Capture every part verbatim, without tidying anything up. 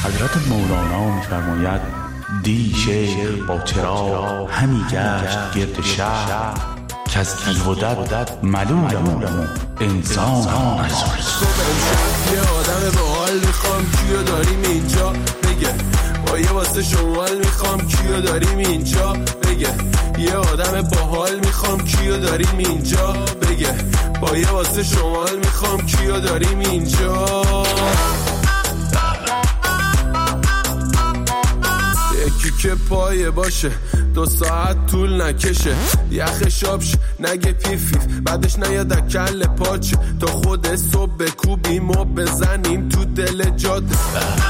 حضرت مولانا می‌فرماید دی شیخ با چراغ همی گشت گرد شهر که از بیهودت ملولم و انسان نزوری. یه آدم باحال میخوام کیو داریم اینجا بگه، با یه واسه شمال میخوام کیو داریم اینجا بگه، یه آدم باحال میخوام کیو داریم اینجا بگه، با یه واسه شمال میخوام کیو داریم اینجا. یکی که پایه باشه دو ساعت طول نکشه، یخ شابش نگه پیفیف بعدش نیاد کل پاچه، تا خود صبح بکوبیم و بزنیم تو دل جاده.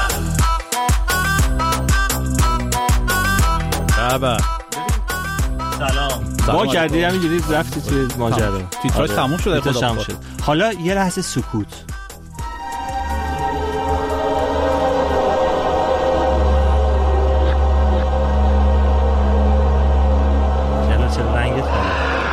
بابا سلام با کردی همینجوری رفتی توی ماجرا، تیتراژ تموم شد. خدا تموم شد. حالا یه لحظه سکوت. چرا چرا رنگت کنه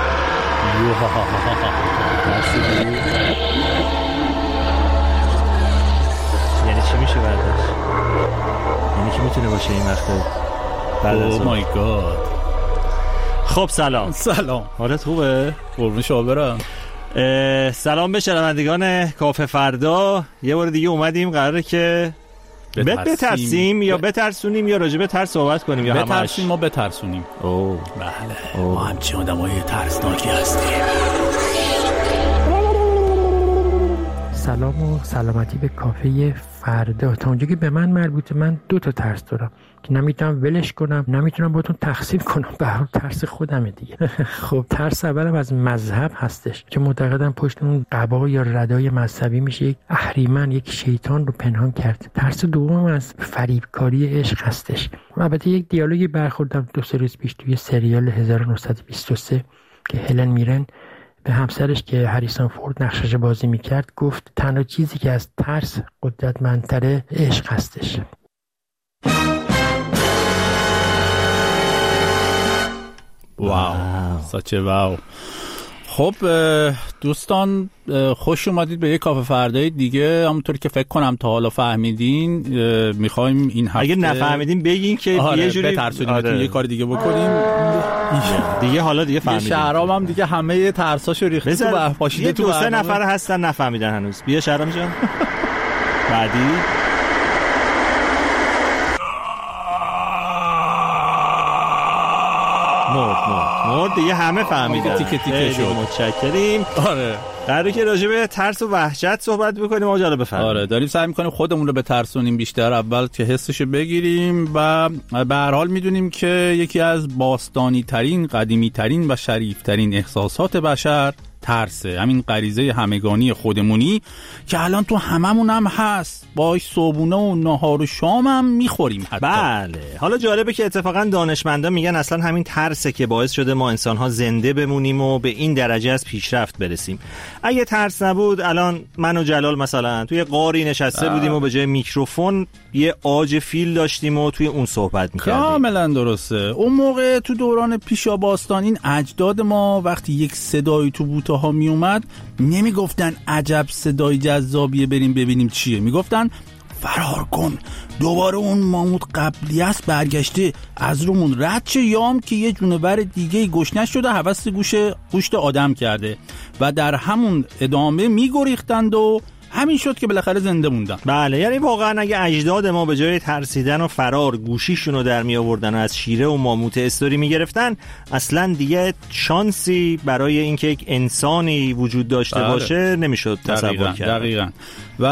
یعنی چی میشه برداشت؟ یعنی کی میتونه باشه این وقته؟ او مای گاد. خب سلام. سلام. حالت خوبه؟ قربون شما برم. سلام به شنوندگان کافه فردا. یه بار دیگه اومدیم قراره که بترسیم یا بترسونیم یا راجع به ترس صحبت کنیم یا همش بترسیم ما بترسونیم. اوه بله اوه. ما همچین آدمای ترسناکی هستیم. سلام و سلامتی به کافه فردا. تا اونجا که به من مربوطه من دو تا ترس دارم که نمیتونم ولش کنم، نمیتونم باهاتون تقسیم کنم، به هر ترس خودمه دیگه. خب ترس اولم از مذهب هستش که معتقدم پشت اون قبا یا ردای مذهبی میشه یک اهریمن، یک شیطان رو پنهان کرد. ترس دوم از فریبکاری عشق هستش. البته یک دیالوگی برخوردم دو سه روز پیش توی سریال هزار و نهصد و بیست و سه که هلن میرن به همسرش که هریسون فورد نقشش بازی میکرد گفت تنها چیزی که از ترس قدرتمندتره عشق هستش. واو ساچه واو. خب دوستان خوش اومدید به یک کافه فردای دیگه. همونطور که فکر کنم تا حالا فهمیدین میخوایم این هفته اگه نفهمیدین بگین که آره یه جوری بترسونیم آره. یه کار دیگه بکنیم دیگه. حالا دیگه فهمیدین. شهرام هم دیگه همه ترساشو ریخته تو به پاشیده تو. دو سه نفر هستن نفهمیدن هنوز. بیا شهرام جان. بعدی مرد مرد مرد دیگه همه فهمیدن. تیکه تیکه شد. متشکریم. آره قراره که راجع به ترس و وحشت صحبت بکنیم. آقا جالب بفرمایید. آره داریم سعی می‌کنیم خودمون رو بترسونیم بیشتر، اول که حسشو بگیریم و به هر حال میدونیم که یکی از باستانی ترین، قدیمی ترین و شریف ترین احساسات بشر ترسه. همین غریزه همگانی خودمونی که الان تو هممون هم هست، باش صبحونه و نهار و شام هم میخوریم حتی. بله. حالا جالبه که اتفاقا دانشمندان میگن اصلا همین ترسه که باعث شده ما انسان‌ها زنده بمونیم و به این درجه از پیشرفت برسیم. اگه ترس نبود الان من و جلال مثلا توی غاری نشسته بودیم و به جای میکروفون یه عاج فیل داشتیم و توی اون صحبت میکردیم. کاملا درسته. اون موقع تو دوران پیشا باستان این اجداد ما وقتی یک صدایی تو بوته ها می اومد نمیگفتن عجب صدای جذابیه بریم ببینیم چیه، میگفتن فرار کن، دوباره اون ماموت قبلی است برگشته از رومون رد شه، یام که یه جونور دیگه گشنش شده هوس گوش گوشت آدم کرده و در همون ادامه میگریختند و همین شد که بالاخره زنده موندن. بله، یعنی واقعا اگه اجداد ما به جای ترسیدن و فرار گوشیشونو در می آوردن و از شیره و ماموت استوری می گرفتن، اصلا دیگه شانسی برای اینکه یک انسانی وجود داشته بله. باشه نمیشد تصور کرد. دقیقاً. و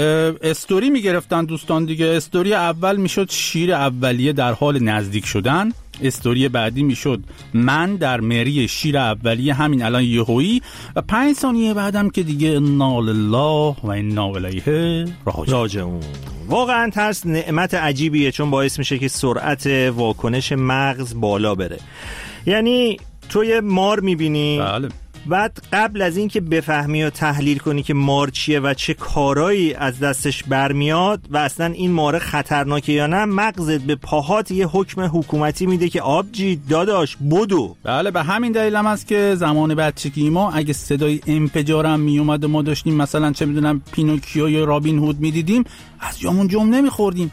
استوری می گرفتن دوستان دیگه. استوری اول میشد شیر اولیه در حال نزدیک شدن، استوری بعدی میشد من در مری شیر اولیه همین الان یهویی، و پنج ثانیه بعدم که دیگه انا لله و انا الیه راجعون. واقعا ترس نعمت عجیبیه، چون باعث میشه که سرعت واکنش مغز بالا بره. یعنی تو یه مار میبینی بله. بعد قبل از این که بفهمی و تحلیل کنی که مار چیه و چه کارایی از دستش برمیاد و اصلا این مار خطرناکه یا نه، مغزت به پاهات یه حکم حکومتی میده که آبجی داداش بدو. بله، به همین دلیل هم است که زمان بچگی ما اگه صدای انفجارم میومد و ما داشتیم مثلا چه میدونم پینوکیو یا رابین هود میدیدیم، از جامون جم نمیخوردیم.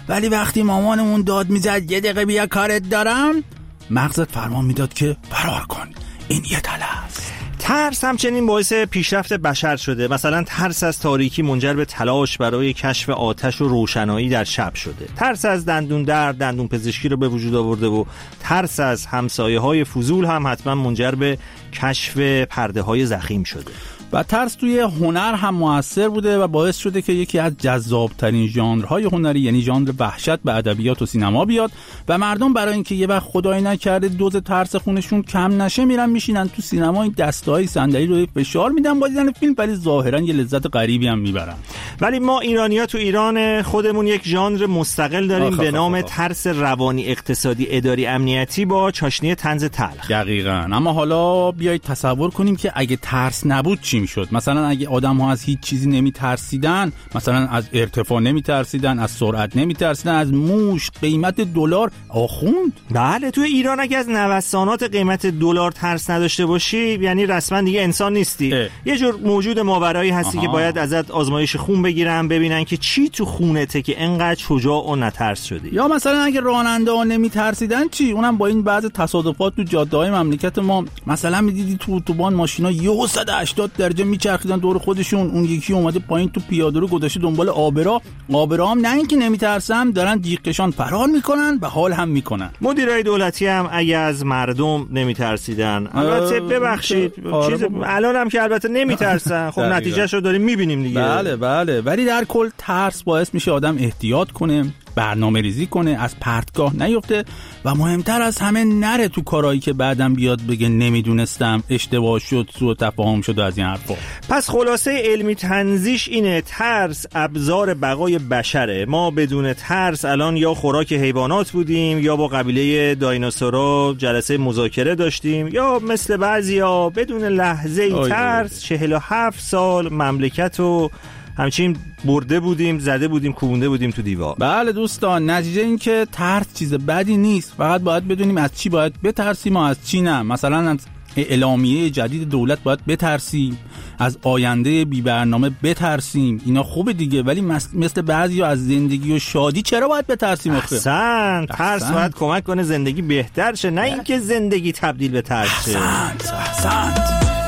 ولی وقتی مامانمون داد میزد یه دقیقه بیا کارت دارم، مغزت فرمان میداد که فرار کن، این یه تله است. ترس همچنین باعث پیشرفت بشر شده. مثلا ترس از تاریکی منجر به تلاش برای کشف آتش و روشنایی در شب شده. ترس از دندون درد دندون پزشکی رو به وجود آورده و ترس از همسایه‌های فضول هم حتما منجر به کشف پرده‌های ضخیم شده. و ترس توی هنر هم موثر بوده و باعث شده که یکی از جذابترین ژانرهای هنری یعنی ژانر وحشت به ادبیات و سینما بیاد و مردم برای اینکه یه وقت خدای نکرده دوز ترس خونشون کم نشه میرن میشینن تو سینما، این دسته‌های صندلی رو فشار میدن با دیدن فیلم، ولی ظاهرا یه لذت غریبی هم میبرن. ولی ما ایرانی‌ها تو ایران خودمون یک ژانر مستقل داریم به نام ترس روانی اقتصادی اداری امنیتی با چاشنی طنز تلخ. دقیقاً. اما حالا بیایید تصور کنیم که اگه ترس نبود چی میشد؟ مثلا اگه آدم‌ها از هیچ چیزی نمیترسیدن، مثلا از ارتفاع نمیترسیدن، از سرعت نمیترسیدن، از موش قیمت دلار آخوند. بله، تو ایران اگه از نوسانات قیمت دلار ترس نداشته باشی یعنی رسما دیگه انسان نیستی. اه. یه جور موجود ماورایی هستی آها. که باید ازت آزمایش خون بگیرن ببینن که چی تو خونته که انقدر شجاع و نترس شدی. یا مثلا اگه راننده‌ها نمیترسیدن چی؟ اونم با این بعض تصادفات تو جاده‌های مملکت ما، مثلا میدیدی تو اتوبان ماشینا یهو صد و هشتاد درجه میچرخیدن دور خودشون، اون یکی اومده پایین تو پیاده رو گذاشته دنبال آبرا، آبرا هم نه اینکه نمیترسن دارن جیغکشان فرار میکنن و حال هم میکنن. مدیرای دولتی هم اگه از مردم نمیترسیدن، البته ببخشید چیز الان هم که البته نمیترسن، خب نتیجهش رو داریم میبینیم دیگه. بله بله، ولی در کل ترس باعث میشه آدم احتیاط کنه، برنامه ریزی کنه، از پرتگاه نیفته و مهمتر از همه نره تو کارهایی که بعدم بیاد بگه نمیدونستم، اشتباه شد، سوء تفاهم شد و از این حرفا. پس خلاصه علمی تنزیش اینه ترس ابزار بقای بشره. ما بدون ترس الان یا خوراک حیوانات بودیم یا با قبیله دایناسورا جلسه مذاکره داشتیم یا مثل بعضیا بدون لحظه ترس چهل و هفت سال مملکت و همچین برده بودیم، زده بودیم، کوبونده بودیم تو دیوار. بله دوستان، نتیجه این که ترس چیز بدی نیست، فقط باید بدونیم از چی باید بترسیم و از چی نه. مثلا از اعلامیه جدید دولت باید بترسیم، از آینده بی برنامه بترسیم، اینا خوبه دیگه، ولی مثل بعضیا از زندگی و شادی چرا باید بترسیم؟ احسن، ترس باید کمک کنه زندگی بهتر شه، نه اینکه زندگی تبدیل به ترس شه. احسنت احسنت.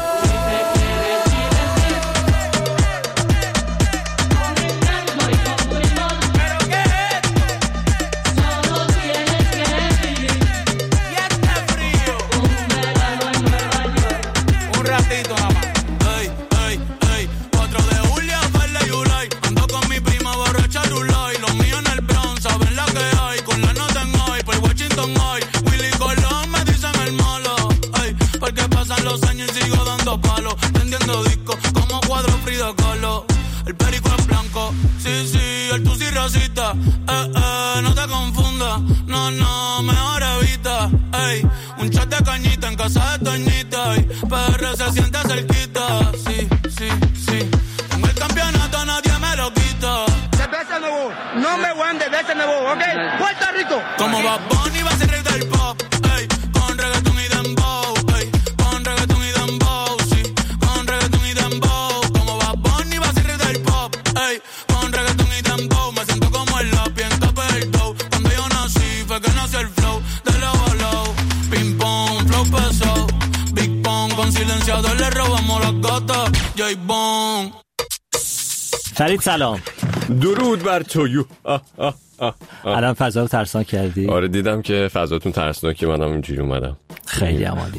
Eh, eh, no te confundas, no, no, mejor evita, ey, un chat de cañita en casa de Toñita, ey, P R se siente cerquita, sí, sí, sí, tengo el campeonato, nadie me lo quita. Cerveza nuevo, no me voy de cerveza nuevo, ok, Puerto Rico. Como Bad Bunny va a ser rey del pop, ey, con reggaetón y dembow, ey, con reggaetón y dembow, sí, con reggaetón y dembow, como Bad Bunny va a ser rey del pop, ey, con reggaetón y dembow, me siento como el lápiz en tope del dough, cuando yo nací fue que nació el flow, de low a low, ping pong, flow pesado, big pong, con silenciador le robamos las gatas, J-Bone. فرید سلام. درود بر تویو. الان فضا رو ترسناک کردی؟ آره دیدم که فضاتون ترسناکه، منم اینجوری اومدم. خیلی عالی.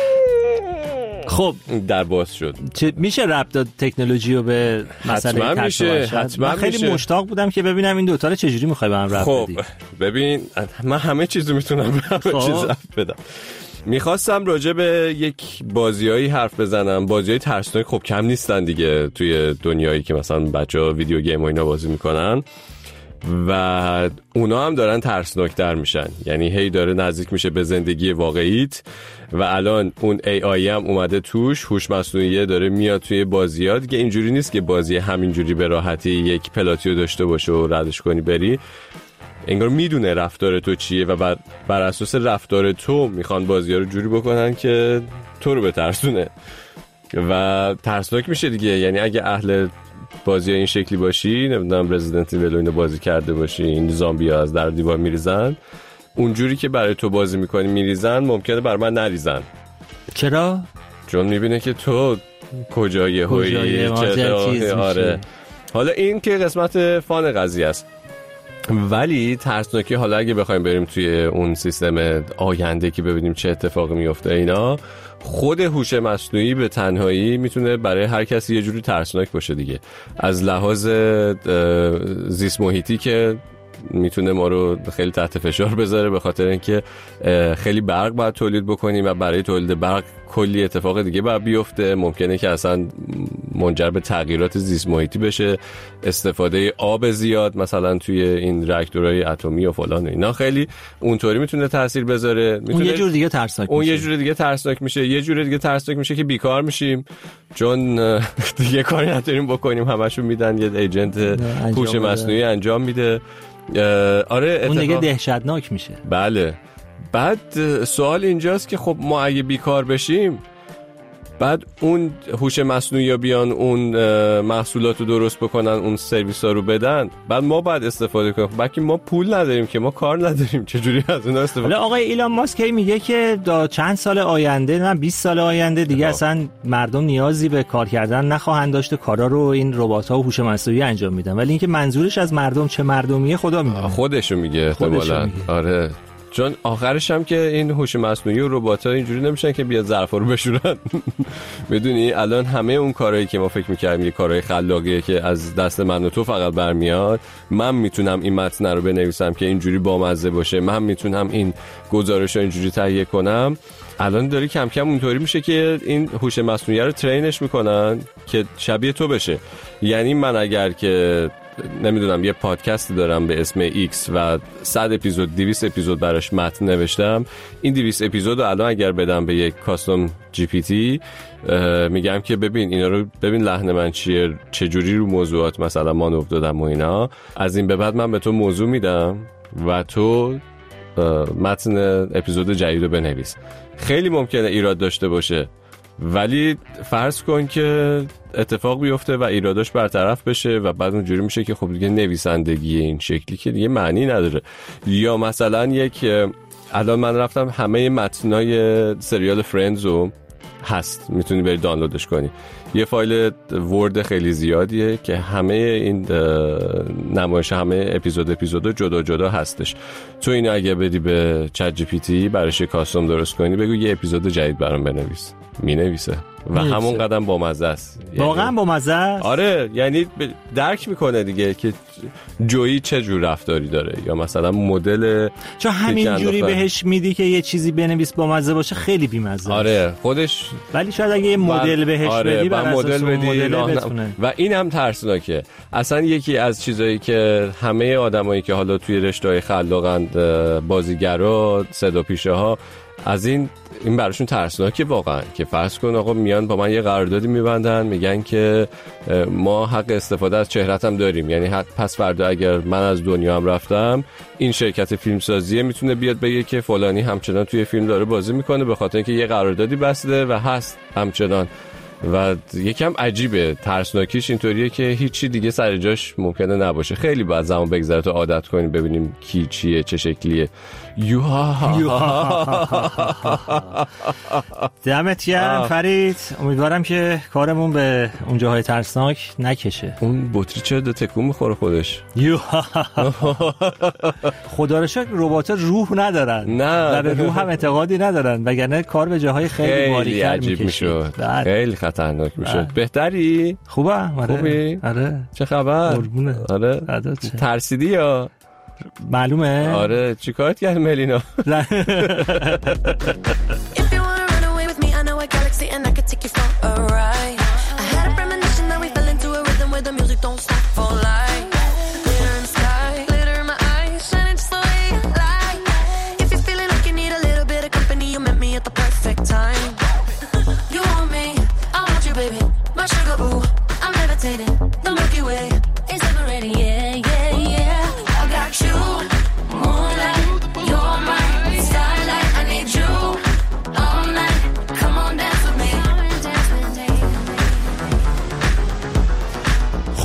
خب در باز شد. چه میشه ربط داد تکنولوژی رو به مسئله حتما میشه، حتما من خیلی میشه. مشتاق بودم که ببینم این دوتا رو چجوری میخوای به هم ربط خب بدی. ببین من همه چیزو میتونم به همه خب. چیز ربط بدم. میخواستم راجع به یک بازیایی حرف بزنم. بازیای ترسناک خب کم نیستن دیگه توی دنیایی که مثلا بچه‌ها ویدیو گیم و اینا بازی میکنن و اونا هم دارن ترسناکتر میشن، یعنی هی داره نزدیک میشه به زندگی واقعیت و الان اون ای آی هم اومده توش، هوش مصنوعی داره میاد توی بازی‌ها دیگه. اینجوری نیست که بازی همینجوری به راحتی یک پلاتیو داشته باشه و ردش کنی بری، انگار میدونه رفتار تو چیه و بر, بر اساس رفتار تو میخوان بازی‌ها رو جوری بکنن که تو رو بترسونه و ترسناک میشه دیگه. یعنی اگه اهل بازی این شکلی باشی، نمیدونم رزیدنت ایول اینو بازی کرده باشی، این زامبی ها از در دیوار میریزن، اونجوری که برای تو بازی میکنی میریزن، ممکنه بر من نریزن. چرا؟ چون میبینه که تو کجای هویی چه. آره حالا این که قسمت فان قضیه است، ولی ترسناکی حالا اگه بخوایم بریم توی اون سیستم آینده که ببینیم چه اتفاقی میفته، اینا خود هوش مصنوعی به تنهایی میتونه برای هر کسی یه جوری ترسناک باشه دیگه. از لحاظ زیست محیطی که میتونه ما رو خیلی تحت فشار بذاره، به خاطر اینکه خیلی برق باید تولید بکنیم و برای تولید برق کلی اتفاق دیگه باید بیفته، ممکنه که اصلا منجر به تغییرات زیست محیطی بشه، استفاده آب زیاد مثلا توی این راکتورهای اتمی و فلان، اینا خیلی اونطوری میتونه تاثیر بذاره. اون یه جور دیگه ترسناک اون میشه. یه جور دیگه ترسناک میشه. یه جور دیگه ترسناک میشه که بیکار میشیم، چون دیگه کاری نداریم بکنیم، همشون میدن یه ایجنت هوش مصنوعی انجام میده. آره اون دیگه دهشتناک میشه. بله. بعد سوال اینجاست که خب ما اگه بیکار بشیم، بعد اون هوش مصنوعی ها بیان اون محصولات رو درست بکنن، اون سرویس ها رو بدن، بعد ما باید استفاده کنیم. بلکه ما پول نداریم که، ما کار نداریم، چجوری از اون استفاده؟ حالا آقای ایلان ماسک میگه که تا چند سال آینده، نه بیست سال آینده دیگه اه. اصلا مردم نیازی به کار کردن نخواهند داشت، کارا رو این ربات‌ها و هوش مصنوعی انجام میدن. ولی اینکه منظورش از مردم چه مردمیه خدا میدونه. خودشو میگه احتمالاً. آره چون آخرش هم که این هوش مصنوعی و ربات‌ها اینجوری نمیشن که بیاد ظرفا رو بشورن. میدونی الان همه اون کارهایی که ما فکر می‌کردیم یه کارهای خلاقیه که از دست من و تو فقط برمیاد، من میتونم این متن رو بنویسم که اینجوری بامزه باشه، من میتونم این گزارش‌ها اینجوری تهیه کنم، الان داری کم کم اونطوری میشه که این هوش مصنوعی رو ترینش میکنن که شبیه تو بشه. یعنی من اگر که نمیدونم یه پادکست دارم به اسم ایکس و صد اپیزود دویست اپیزود براش متن نوشتم، این دویست اپیزود رو الان اگر بدم به یک کاستوم جی پی تی، میگم که ببین اینا رو، ببین لحن من چیه، چجوری رو موضوعات مثلا مانور دادم و اینا، از این به بعد من به تو موضوع میدم و تو متن اپیزود جدید رو بنویس. خیلی ممکنه ایراد داشته باشه، ولی فرض کن که اتفاق بیفته و ایراداش برطرف بشه و بعد اونجوری میشه که خب دیگه نویسندگی این شکلی که دیگه معنی نداره. یا مثلا یک، الان من رفتم همه متنای سریال فرندز رو هست، میتونی بری دانلودش کنی، یه فایل ورد خیلی زیادیه که همه این نمایش همه اپیزود اپیزود جدا جدا هستش. تو اینو اگه بدی به چت جی پی تی براش کاستوم درست کنی، بگو یه اپیزود جدید برام بنویس، مینویسه و همون قدم با مزه است. واقعا با مزه است. آره یعنی درک میکنه دیگه که جویی چه جور رفتاری داره، یا مثلا مدل، چون همینجوری بهش میدی که یه چیزی بنویس با مزه باشه خیلی بی‌مزه. آره خودش. ولی شاید اگه یه مدل بهش آره بدی، بر مدل بدی بتونه. و این هم ترسناکه. اصلا یکی از چیزایی که همه آدمایی که حالا توی رشته‌های خلاقند، بازیگرا، صدا پیشه ها، از این این براشون ترسناکه واقعا، که فرض کن آقا میان با من یه قراردادی میبندن، میگن که ما حق استفاده از چهره‌تم داریم، یعنی حق پس فردا اگر من از دنیا هم رفتم، این شرکت فیلمسازیه میتونه بیاد بگه که فلانی همچنان توی فیلم داره بازی میکنه به خاطر اینکه یه قراردادی بسته و هست همچنان. و یکم عجیبه، ترسناکیش اینطوریه که هیچی دیگه سر جاش ممکنه نباشه. خیلی باید زمان بگذره تا عادت کنیم ببینیم کی چیه، چه شکلیه. دمت گرم فرید، امیدوارم که کارمون به اون جاهای ترسناک نکشه. اون بطری چرا دو تکون میخوره خودش؟ خدا رو شکر ربات‌ها روح ندارن، نه و به روح هم اعتقادی ندارن، وگرنه کار به جاهای خیلی باریک‌تر می‌کشید. خیلی خطرناک میشد. بهتری؟ خوبه؟ آره. خوبی؟ آره. چه خبر؟ قربونه. آره. ترسیدی یا؟ معلومه. آره چیکارت کرد ملینا؟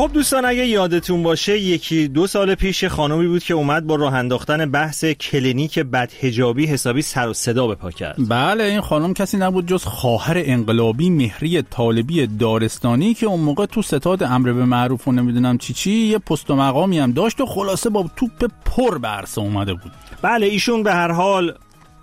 خب دوستان، اگه یادتون باشه یکی دو سال پیش خانومی بود که اومد با راه انداختن بحث کلینیک بدحجابی حسابی سر و صدا به پا کرد. بله، این خانم کسی نبود جز خواهر انقلابی مهری طالبی دارستانی که اون موقع تو ستاد امر به معروف و نمیدونم چی چی یه پست و مقامی هم داشت و خلاصه با توپ پر به عرصه اومده بود. بله، ایشون به هر حال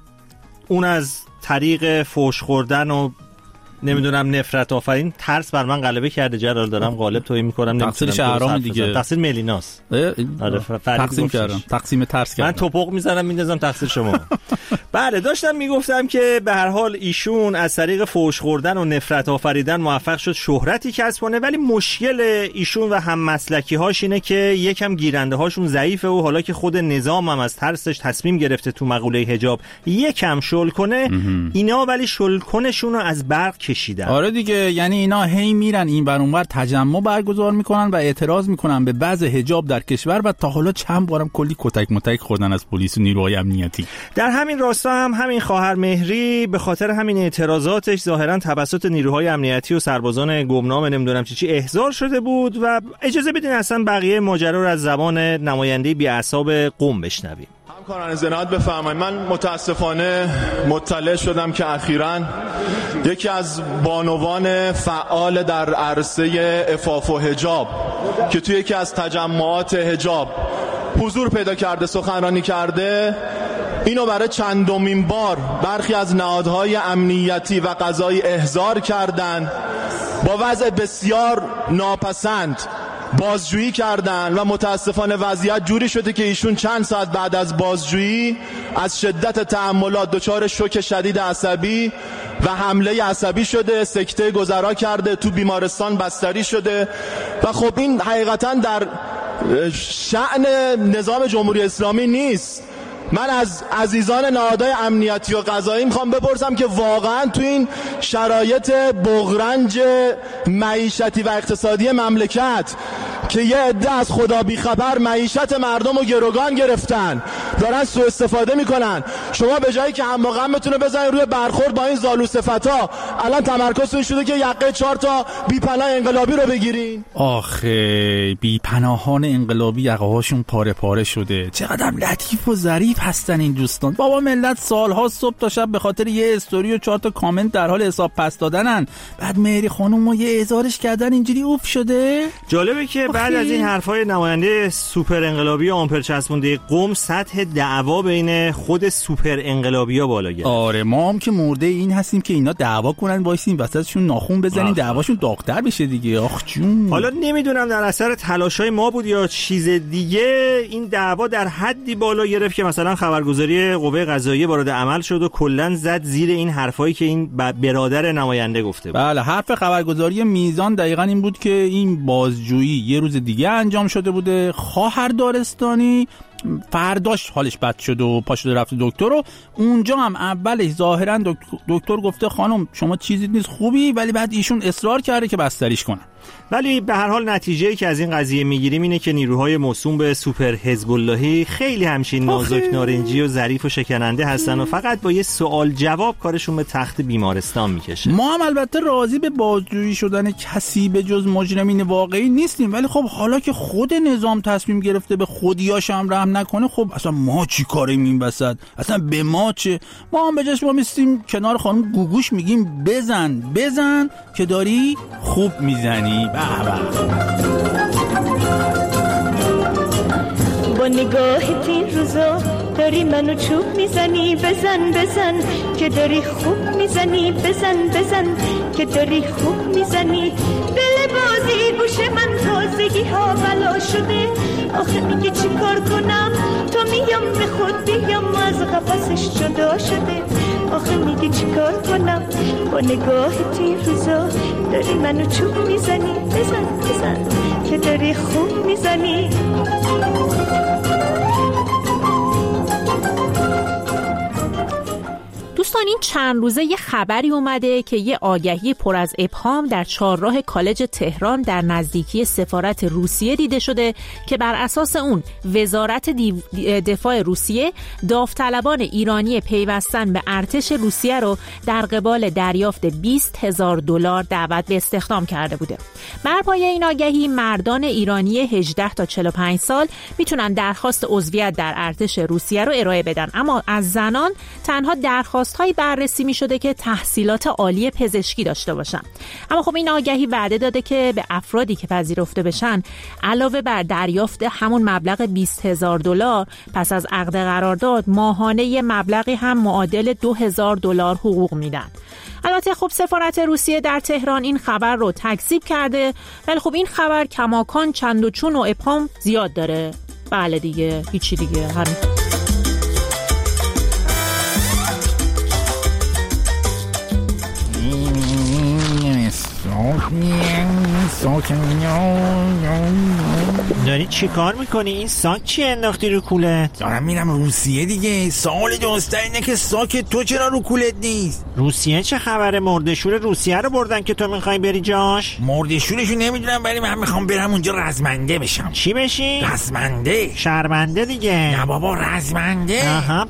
اون از طریق فوش خوردن و نمیدونم نفرت آفرین ترس بر من غلبه کرده. جلال دارم غالب تویی میکنم، تقصیر شهرام دیگه، تقصیر ملیناست. آره تقسیم کردم، تقسیم ترس کردم. من توپق میزنم میندازم تقصیر شما. بله، داشتم میگفتم که به هر حال ایشون از طریق فوش خوردن و نفرت آفریدن موفق شد شهرتی کسب کنه، ولی مشکل ایشون و هم مسلکی هاش اینه که یکم گیرنده هاشون ضعیفه و حالا که خود نظام هم از ترسش تصمیم گرفته تو مقوله حجاب یکم شل کنه، اینا ولی شل کنشون رو از برق کشیدن. آره دیگه، یعنی اینا هی میرن این ور اون ور تجمع برگزار میکنن و اعتراض میکنن به وضع حجاب در کشور و تا حالا چند بارم کلی کتک متک خوردن از پلیس و نیروهای امنیتی. در همین راستا هم همین خواهر مهری به خاطر همین اعتراضاتش ظاهرا توسط نیروهای امنیتی و سربازان گمنام نمیدونم چی چی احضار شده بود و اجازه بدین اصلا بقیه ماجرا رو از زبان نماینده بی‌اعصاب قم بشنویم. همکاران زناد بفرمایید. من متاسفانه مطلع شدم که اخیراً یکی از بانوان فعال در عرصه عفاف و حجاب که توی یکی از تجمعات حجاب حضور پیدا کرده، سخنرانی کرده، اینو برای چندمین بار برخی از نهادهای امنیتی و قضایی احضار کردن، با وضع بسیار ناپسند بازجویی کردن و متاسفانه وضعیت جوری شده که ایشون چند ساعت بعد از بازجویی از شدت تحملات دچار شوک شدید عصبی و حمله عصبی شده، سکته گذرا کرده، تو بیمارستان بستری شده و خب این حقیقتا در شأن نظام جمهوری اسلامی نیست. من از عزیزان نهادهای امنیتی و قضایی میخوام بپرسم که واقعا تو این شرایط بغرنج معیشتی و اقتصادی مملکت که یه عده از خدا بیخبر معیشت مردم رو گروگان گرفتن، دارن سوء استفاده میکنن، شما به جایی که هم و غمتون رو بزنید روی برخورد با این زالو صفتا، الان تمرکزتون شده که یقه چهار تا بی‌پناه انقلابی رو بگیرین. آخه بی‌پناهان انقلابی یقه هاشون پاره پاره شده. چقدر لطیف و ظریف هستن این دوستان. بابا ملت سالها صبح تا شب به خاطر یه استوری و چهار تا کامنت در حال حساب پس دادنن، بعد مهری خانم رو یه اظهارش کردن اینجوری اوف شده. جالبه که بعد از این حرفای نماینده سوپر انقلابی و آمپر چسبونده قم سطح دعوا بین خود سوپر انقلابی‌ها بالا گرفت. آره، ما هم که مرده این هستیم که اینا دعوا کنن وایسیم وسطشون ناخون بزنیم دعواشون داغ‌تر بشه دیگه. آخ جون. حالا نمیدونم در اثر تلاشای ما بود یا چیز دیگه این دعوا در حدی بالا گرفت که مثلا خبرگزاری قوه قضاییه وارد عمل شد و کلاً زد زیر این حرفایی که این برادر نماینده گفته بود. بله، حرف خبرگزاری میزان دقیقاً این بود که این بازجویی یه روز دیگه انجام شده بوده. خواهر دارستانی فرداش حالش بد شد و پا شده رفت دکتر و اونجا هم اولش ظاهرا دکتر گفته خانم شما چیزی نیست خوبی، ولی بعد ایشون اصرار کرده که بستریش کنن. ولی به هر حال نتیجه‌ای که از این قضیه میگیریم اینه که نیروهای موسوم به سوپر حزب اللهی خیلی همچین نازک نارنجی و ظریف و شکننده هستن و فقط با یه سوال جواب کارشون به تخت بیمارستان میکشه. ما هم البته راضی به بازجویی شدن کسی به جز مجرمین واقعی نیستیم، ولی خب حالا که خود نظام تصمیم گرفته به خودیاش هم رحم نکنه، خب اصلا ما چی کاریم این وسط؟ اصلا به ما چه؟ ما هم به جاش ما میستیم کنار خانم گوگوش میگیم بزن بزن که داری خوب میزنی. با نگاهت این روزا داری منو چوب میزنی، بزن بزن که داری خوب میزنی، بزن بزن که داری خوب میزنی. دل بازی گوش من تازگی ها بلا شده، آخه میگه چی کار کنم تو میام به خود بیام از قفسش جدا شده، آخه میگه چی کار کنم با نگاهت این روزا داری منو چوب میزنی، بزن بزن که داری خوب میزنی. دوستان این چند روزه یه خبری اومده که یه آگهی پر از ابهام در چهارراه کالج تهران در نزدیکی سفارت روسیه دیده شده که بر اساس اون وزارت دفاع روسیه داوطلبان ایرانی پیوستن به ارتش روسیه رو در قبال دریافت بیست هزار دلار دعوت به استخدام کرده بوده. بر پایه این آگهی مردان ایرانی هجده تا چهل و پنج سال میتونن درخواست عضویت در ارتش روسیه رو ارائه بدن، اما از زنان تنها درخواست‌های بررسی می‌شده که تحصیلات عالی پزشکی داشته باشن. اما خب این آگهی وعده داده که به افرادی که پذیرفته بشن علاوه بر دریافت همون مبلغ بیست هزار دلار پس از عقد قرارداد ماهانه یه مبلغی هم معادل دو هزار دلار حقوق میدن. البته خب سفارت روسیه در تهران این خبر رو تکذیب کرده، ولی خب این خبر کماکان چند و چون و ابهام زیاد داره. بله دیگه، هیچی دیگه، همین. داری چی کار میکنی؟ این ساک چی انداختی رو کولت؟ دارم میرم روسیه دیگه. سوال درسته اینه که ساک تو چرا رو کولت نیست؟ روسیه چه خبره؟ مردشور روسیه رو بردن که تو میخوای بری جاش؟ مردشورشو نمیدونم، ولی من میخوام برم اونجا رزمنده بشم. چی بشی؟ رزمنده. شرمنده دیگه. نه بابا، رزمنده. آها،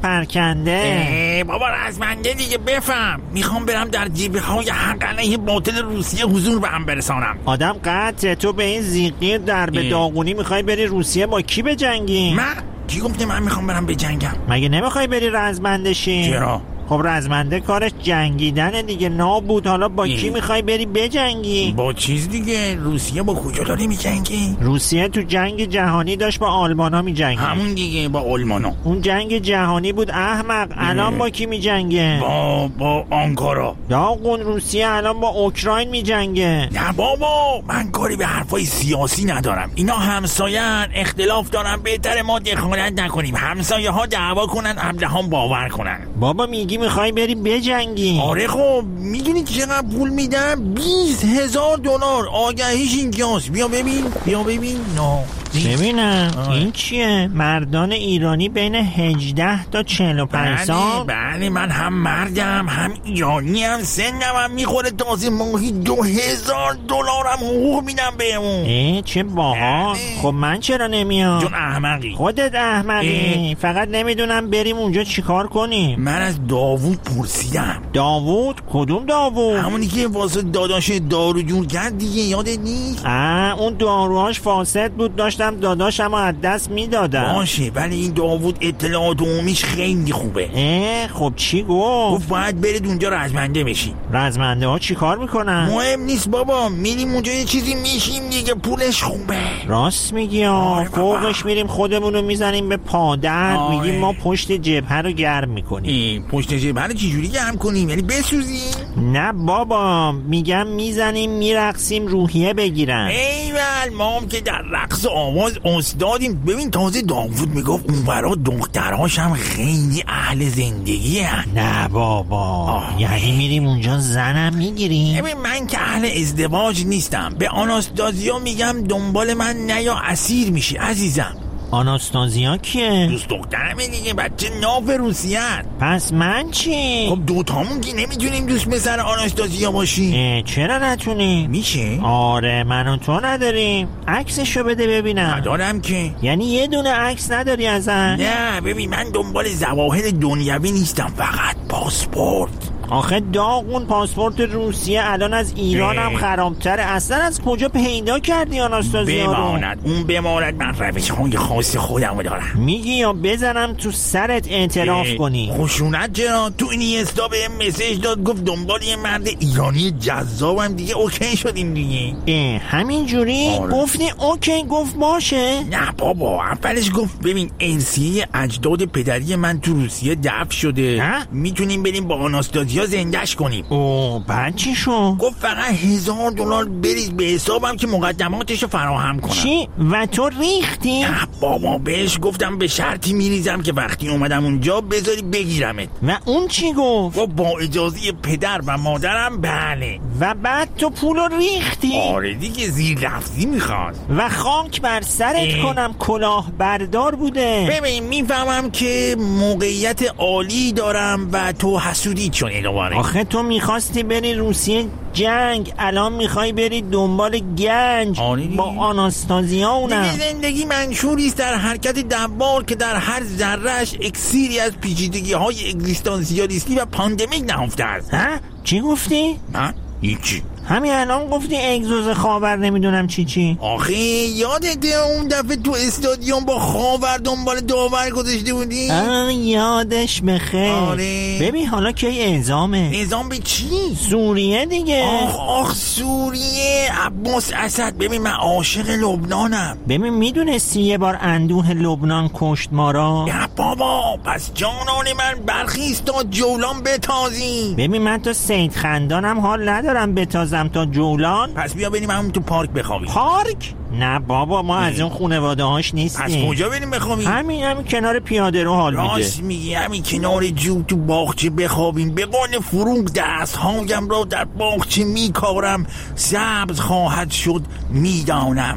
پرکنده. بابا رزمنده دیگه، بفهم. میخوام برم در جیبه های حقانه باطل روسیه حضور به هم برسانم. آدم قطعه تو به این زیقی در به داغونی میخوای بری روسیه با کی بجنگی؟ من؟ کی گفته من میخوام برم بجنگم؟ مگه نمیخوای بری رزمنده شی؟ چرا؟ خب رزمنده کارش جنگیدن دیگه، نابود. حالا با ای. کی میخوای بری بجنگی؟ با چیز دیگه. روسیه با کجا داری میجنگی؟ روسیه تو جنگ جهانی داشت با آلمانا میجنگی. همون دیگه، با آلمانا. اون جنگ جهانی بود احمق. الان با کی میجنگه؟ با با آنکارا. داغون روسیه الان با اوکراین میجنگه. نه بابا، من کاری به حرفای سیاسی ندارم. اینا همساین، اختلاف دارن، بهتره ما دخالت نکنیم. همسایه ها دعوا کنن، همدهم باور کنن. بابا میگی میخوای بری بجنگی؟ آره خب، میدونی چقدر پول میدم؟ بیست هزار دلار. آگهیش اینجاست. بیا ببین، بیا ببین. نه ببینم این چیه؟ مردان ایرانی بین هجده تا چهل و پنج سال. بله، من هم مردم هم ایرانی هم سنم هم میخوره. تازه ماهی دو هزار دلارم حقوق میدم بهمون. اه چه باحال. خب من چرا نمیام؟ چون احمقی. خودت احمقی. فقط نمیدونم بریم اونجا چیکار کنیم. من از داوود پرسیدم. داوود؟ کدوم داوود؟ همونی که واسه داداش دارو جور کرد دیگه، یادت نیست؟ آه اون داروهاش فاسد بود، داشتم داداشم از دست میدادم. باشه، ولی این داوود اطلاعات عمومیش خیلی خوبه. اه خب چی گفت؟ گفت باید برید اونجا رزمنده بشی. رزمنده ها چی کار میکنن؟ مهم نیست بابا، میریم اونجا یه چیزی میشیم دیگه، پولش خوبه. راست میگی ها. فوقش میریم خودمونو میزنیم به پادر، میگیم ما پشت جبهه رو گرم میکنیم. پشت جبهه رو چجوری گرم کنیم؟ یعنی بسوزیم؟ نه بابا، میگم میزنیم میرقصیم روحیه بگیرن. ایول، ما هم که در رقص آواز استادیم. ببین تازه داوود میگفت اونورا دخترهاش هم خیلی اهل زندگی هن. نه بابا، یعنی میریم اونجا زنم میگیریم؟ ببین من که اهل ازدواج نیستم. به آناستازیا میگم دنبال من نیا، اسیر میشی عزیزم. آناستازیا کیه؟ دوست دخترمه دیگه، بچه ناف روسیه. پس من چی؟ خب دوتامون که نمیتونیم دوست پسر آناستازیا باشیم. چرا نتونیم؟ میشه؟ آره، من و تو نداریم. عکسشو بده ببینم. ندارم که. یعنی یه دونه عکس نداری ازن؟ نه ببین، من دنبال ظواهر دنیوی نیستم، فقط پاسپورت. آخه داغون پاسپورت روسیه الان از ایران هم خرابتره. اصلا از کجا پیدا کردی آناستازیا رو؟ بماند اون بماند، من روش های خاص خودم دارم. میگی یا بزنم تو سرت اعتراف کنی؟ خشونت چرا؟ تو این اینستا بهم مسیج داد، گفت دنبال یه مرد ایرانی جذابم دیگه. اوکی شدیم دیگه. اه همین جوری؟ آره. گفتی اوکی؟ گفت باشه؟ نه بابا، اولش گفت ببین انسیه اجداد پدری من تو روسیه دفن شده، میتونیم بریم با آناستازیا زندش کنیم. اوه بعد چی شو؟ گفت فقط هزار دلار بریز به حسابم که مقدماتشو فراهم کنم. چی؟ و تو ریختی؟ نه بابا، بهش گفتم به شرطی میریزم که وقتی اومدم اونجا بذاری بگیرمت. و اون چی گفت؟ و با اجازه پدر و مادرم. بله. و بعد تو پولو ریختی؟ آره دیگه، زیر لفظی میخواد. و خاک بر سرت اه. کنم کلاه بردار بوده. ببین میفهمم که موقعیت عالی دارم و تو حسودی چون دوباره؟ آخه تو میخواستی بری روسیه جنگ، الان میخوای بری دنبال گنج با آناستازیا اونم. دیگه زندگی منشوریست در حرکت دوار که در هر ذره‌اش اکسیری از پیچیدگی های اگزیستانسیالیستی و پاندمیک نهفته است. ها؟ چی گفتی؟ من؟ هیچی. همین الان گفتی اگزوز خاور نمیدونم چی چی. آخه یادته اون دفعه تو استادیوم با خاور دنبال داور گذاشته بودی؟ آه یادش بخیر. آره. ببین حالا کی اعزامه؟ اعزام به چی؟ سوریه دیگه. آخ آخ سوریه، عباس اسد. ببین من عاشق لبنانم. ببین میدونستی یه بار اندوه لبنان کشت ما را؟ یا بابا پس جانان من برخیست تا جولان بتازیم. ببین من تا سید خندانم حال ندارم بتازم تا جولان. پس بیا بریم همون تو پارک بخوابیم. پارک؟ نه بابا ما از اون خانواده هاش نیستیم. از کجا بریم بخوابیم؟ همین همین کنار پیاده رو حال میده. راست میگی، همین کنار جو تو باغچه بخوابیم. به قول فروغ دست هایم را در باغچه میکارم، سبز خواهد شد میدانم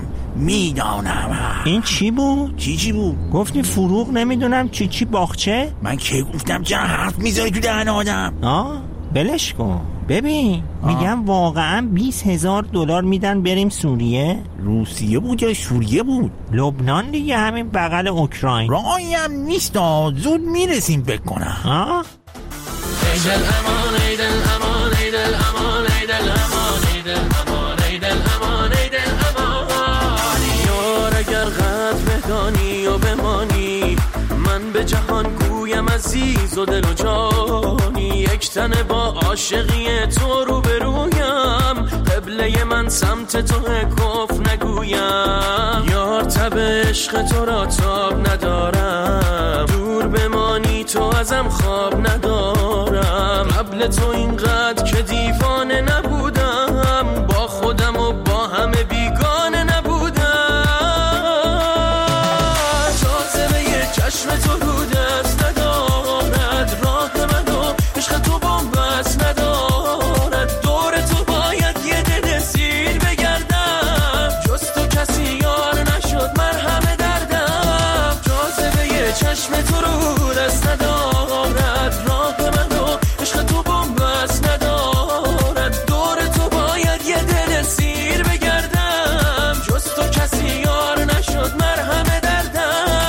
میدانم. این چی بود؟ چی چی بود؟ گفتی فروغ نمیدونم چی چی باغچه؟ من که گفتم چرا حرف میذاری تو دهن آدم؟ آه بلش کن. ببین میگم واقعا بیست هزار دلار میدن بریم سوریه. روسیه بود یا سوریه بود؟ لبنان دیگه، همین بغل اوکراین. راهی هم نیست، زود میرسیم فکر کنم. ها؟ عید الامان عید الامان عید الامان عید الامان عید الامان عید الامان عید الامان. یار اگر قدر بدانی و بمانی، من به جهان گویم عزیز و دل و جانی. یک تنه با عاشقی تو رو برویم، قبله من سمت تو کف نگویم. یار تب عشق تو را تاب ندارم، دور بمانی تو ازم خواب ندارم. قبل تو اینقدر که دیوانه نبودم، با خودم و با همه بیگانه نبودم. جاذبه یه چشم تو رو دست ندارد، راه من و عشق تو بومبست ندارد. دور تو باید یه دل سیر بگردم، جز تو کسی یار نشد مرهم دردم. جاذبه یه چشم تو رو دست ندارد، راه من و عشق تو بومبست ندارد. دور تو باید یه دل سیر بگردم، جز تو کسی یار نشد مرهم دردم.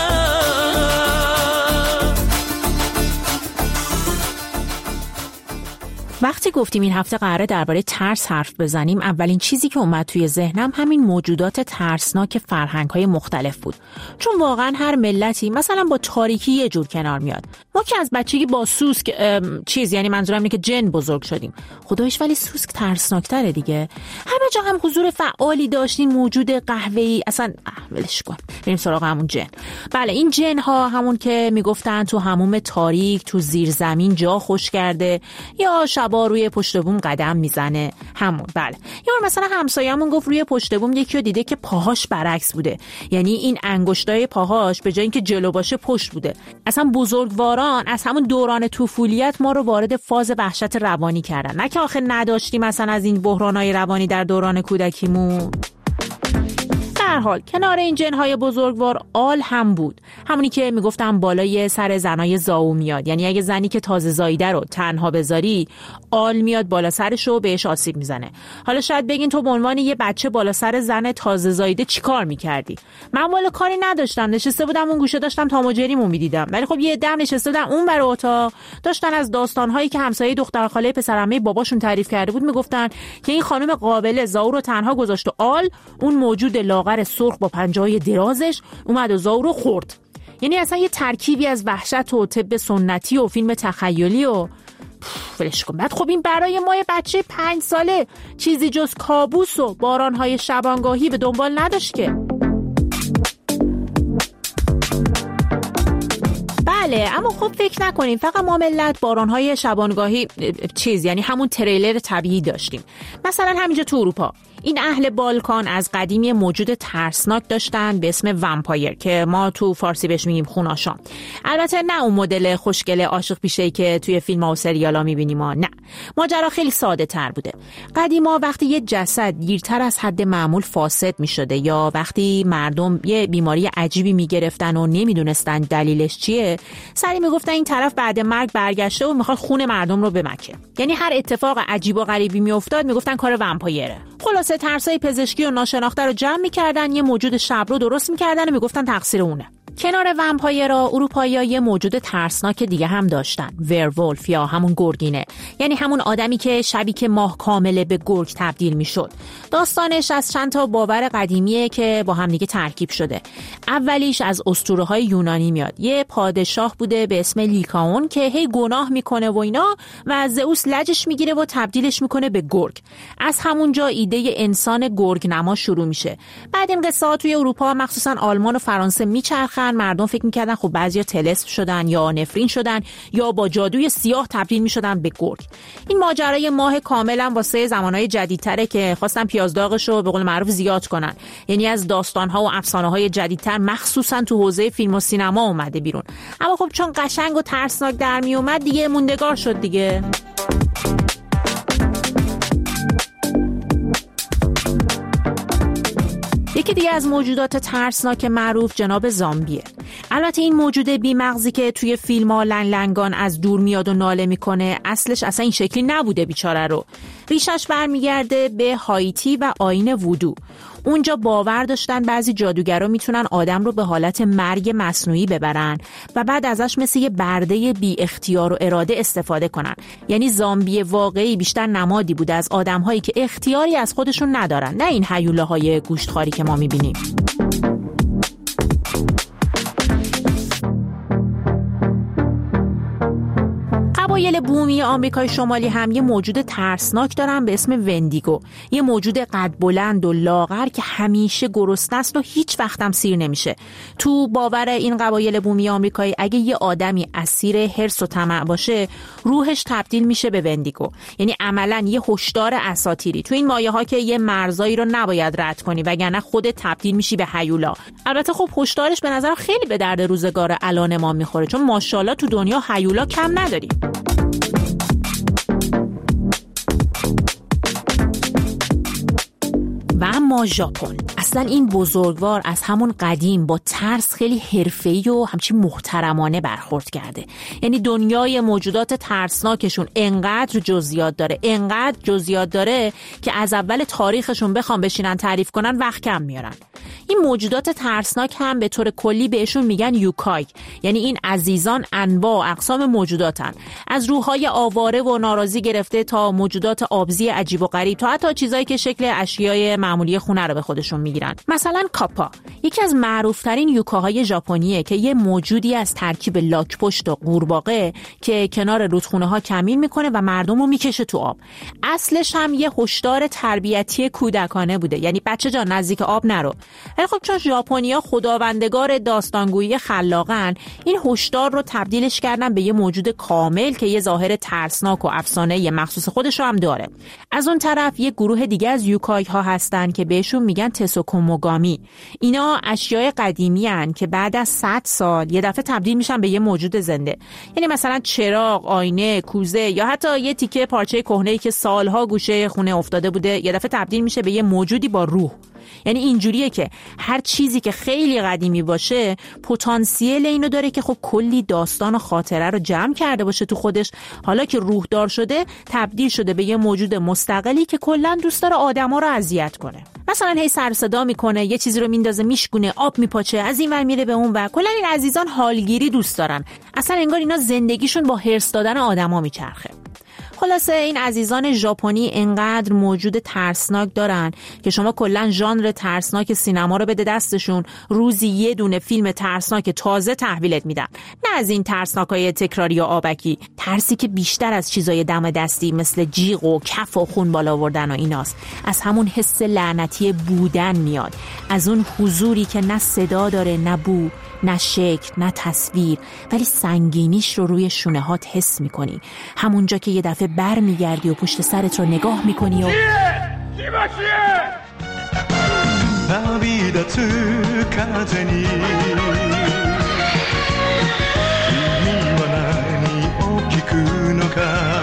وقتی گفتیم این هفته قراره درباره ترس حرف بزنیم، اولین چیزی که اومد توی ذهنم همین موجودات ترسناک فرهنگ‌های مختلف بود. چون واقعا هر ملتی مثلا با تاریکی یه جور کنار میاد. ما که از بچگی با سوسک چیز، یعنی منظورم اینه که جن بزرگ شدیم. خدایش ولی سوسک ترسناکتره دیگه. همه جا هم حضور فعالی داشتین، موجود قهوه‌ای، اصلا ولش کن. بریم سراغ همون جن. بله این جن ها همون که میگفتن تو حموم تاریک تو زیر زمین جا خوش کرده یا شبا روی پشت بوم قدم میزنه، همون. بله یا مثلا همسایه‌مون گفت روی پشت بوم یکی رو دیده که پاهاش برعکس بوده، یعنی این انگشتای پاهاش به جای اینکه جلو باشه پشت بوده. اصلا بزرگواران از همون دوران طفولیت ما رو وارد فاز وحشت روانی کردن. نه که آخه نداشتیم مثلا از این بحرانای روانی در دوران کودکیمون. در حال کنار این جنهای بزرگوار آل هم بود، همونی که میگفتم بالای سر زنای زاو میاد، یعنی اگه زنی که تازه زاییده رو تنها بذاری آل میاد بالا سرش و بهش آسیب میزنه. حالا شاید بگین تو به عنوان یه بچه بالا سر زن تازه زاییده چی کار میکردی؟ من والا کاری نداشتم، نشسته بودم اون گوشه داشتم تام و جریمو میدیدم. ولی خب یه عده‌ام نشسته بودن اون ور اتاق داشتن از داستانهایی که همسایه دختر خاله پسرعمه باباشون تعریف کرده بود میگفتن که این خانم قابله زاو رو تنها گذاشت و آل، اون موجود لاغر سرخ با پنجه‌های درازش، اومد و زاو رو خورد. یعنی اصلا یه ترکیبی از وحشت و طب سنتی و فیلم تخیلی و فلش کن. بعد خب این برای ما یه بچه پنج ساله چیزی جز کابوس و بارانهای شبانگاهی به دنبال نداشت که. بله اما خب فکر نکنیم فقط ما ملت بارانهای شبانگاهی چیز، یعنی همون تریلر طبیعی داشتیم. مثلا همینجا تو اروپا این اهل بالکان از قدیم یه موجود ترسناک داشتن به اسم ومپایر که ما تو فارسی بهش میگیم خوناشام. البته نه اون مدل خوشگل عاشق پیشه‌ای که توی فیلم‌ها و سریال‌ها می‌بینیم ها، نه. ماجرا خیلی ساده‌تر بوده. قدیما وقتی یه جسد دیرتر از حد معمول فاسد می‌شده یا وقتی مردم یه بیماری عجیبی می‌گرفتن و نمی‌دونستن دلیلش چیه، سری می‌گفتن این طرف بعد مرگ برگشته و می‌خواد خون مردم رو بمکه. یعنی هر اتفاق عجیب و غریبی می‌افتاد می‌گفتن کار ومپایره. خلاصه ترسای پزشکی و ناشناخته رو جمع می‌کردن، یه موجود شب رو درست می‌کردن و می‌گفتن تقصیر اونه. کنار ومپایرها اروپایی‌ها یه موجود ترسناک دیگه هم داشتن، ورولف یا همون گرگینه، یعنی همون آدمی که شبی که ماه کامله به گرگ تبدیل میشد. داستانش از چند تا باور قدیمیه که با هم دیگه ترکیب شده. اولیش از اسطوره‌های یونانی میاد. یه پادشاه بوده به اسم لیکائون که هی گناه میکنه و اینا و زئوس لجش میگیره و تبدیلش میکنه به گرگ. از همونجا ایده انسان گرگ نما شروع میشه. بعد این قصه ها توی اروپا مخصوصا آلمان و فرانسه میچرخن. مردم فکر میکردن خب بعضیا طلسم شدن یا نفرین شدن یا با جادوی سیاه تبدیل میشدن به گرگ. این ماجرای ماه کاملا واسه زمانهای جدیدتره که خواستن پیازداغش رو به قول معروف زیاد کنن. یعنی از داستانها و افسانه‌های جدیدتر مخصوصا تو حوزه فیلم و سینما اومده بیرون. اما خب چون قشنگ و ترسناک در می اومد دیگه موندگار شد دیگه. یکی دیگه از موجودات ترسناک معروف جناب زامبیه. البته این موجود بی‌مغزی که توی فیلم‌ها لنگ لنگان از دور میاد و ناله میکنه اصلش اصلا این شکلی نبوده بیچاره رو. ریشش برمیگرده به هایتی و آیین وودو. اونجا باور داشتن بعضی جادوگرا میتونن آدم رو به حالت مرگ مصنوعی ببرن و بعد ازش مثل یه برده بی اختیار و اراده استفاده کنن. یعنی زامبی واقعی بیشتر نمادی بوده از آدم‌هایی که اختیاری از خودشون ندارن، نه این هیولاهای گوشتخواری که ما میبینیم. قبایل بومی آمریکای شمالی هم یه موجود ترسناک دارن به اسم وندیگو. یه موجود قد بلند و لاغر که همیشه گرسنه است و هیچ وقت هم سیر نمیشه. تو باور این قبایل بومی آمریکایی اگه یه آدمی اسیر حرص و طمع باشه روحش تبدیل میشه به وندیگو. یعنی عملاً یه هشدار اساطیری. تو این مایه‌ها که یه مرزایی رو نباید رد کنی وگرنه خودت تبدیل میشی به هیولا. البته خب هشدارش به نظر خیلی به درد روزگار الان ما میخوره چون ماشاءالله تو دنیا هیولا کم نداریم. و اما ژاپن، اصلا این بزرگوار از همون قدیم با ترس خیلی حرفه‌ای و همچین محترمانه برخورد کرده. یعنی دنیای موجودات ترسناکشون انقدر جزئیات داره انقدر جزئیات داره که از اول تاریخشون بخوام بشینن تعریف کنن وقت کم میارن. این موجودات ترسناک هم به طور کلی بهشون میگن یوکای، یعنی این عزیزان انواع و اقسام موجوداتن، از روح‌های آواره و ناراضی گرفته تا موجودات آبزی عجیب و غریب تا حتی چیزایی که شکل اشیای معمولی خونه رو به خودشون میگیرن. مثلا کاپا یکی از معروفترین یوکاهای ژاپنیه که یه موجودی از ترکیب لاک‌پشت و قورباغه که کنار رودخونه ها کمین میکنه و مردم رو میکشه تو آب. اصلش هم یه هشدار تربیتی کودکانه بوده، یعنی بچه جان نزدیک آب نرو. ولی خب چون ژاپنی‌ها خداوندگار داستانگویی خلاقن، این هشدار رو تبدیلش کردن به یه موجود کامل که یه ظاهر ترسناک و افسانه‌ای مخصوص خودش رو هم داره. از اون طرف یه گروه دیگه از یوکای ها هستن که بهشون میگن تسوکوموگامی. اینا اشیاء قدیمی هن که بعد از صد سال یه دفعه تبدیل میشن به یه موجود زنده. یعنی مثلا چراغ، آینه، کوزه یا حتی یه تیکه پارچه کهنه‌ای که سالها گوشه خونه افتاده بوده یه دفعه تبدیل میشه به یه موجودی با روح. یعنی اینجوریه که هر چیزی که خیلی قدیمی باشه پتانسیل اینو داره که خب کلی داستان و خاطره رو جمع کرده باشه تو خودش، حالا که روح دار شده تبدیل شده به یه موجود مستقلی که کلا دوست داره آدما رو اذیت کنه. مثلا هی سر صدا میکنه، یه چیزی رو میندازه میشکونه، آب میپاچه، از این ور میره به اون ور. کلا این عزیزان حالگیری دوست دارن، اصلا انگار اینا زندگیشون با هرس دادن آدما میچرخه. خلاصه این عزیزان ژاپنی انقدر موجود ترسناک دارن که شما کلا ژانر ترسناک سینما رو بده دستشون، روزی یه دونه فیلم ترسناک تازه تحویلت میدن. نه از این ترسناکای تکراری و آبکی، ترسی که بیشتر از چیزای دم دستی مثل جیغ و کف و خون بالا آوردن و ایناست. از همون حس لعنتی بودن میاد، از اون حضوری که نه صدا داره، نه بو، نه شکل، نه تصویر، ولی سنگینیش رو روی شونه‌هات حس میکنی. همونجا که یه دفعه بر میگردی و پشت سرت رو نگاه میکنی و 気持ちいい旅立つ風に君は何を聞くのか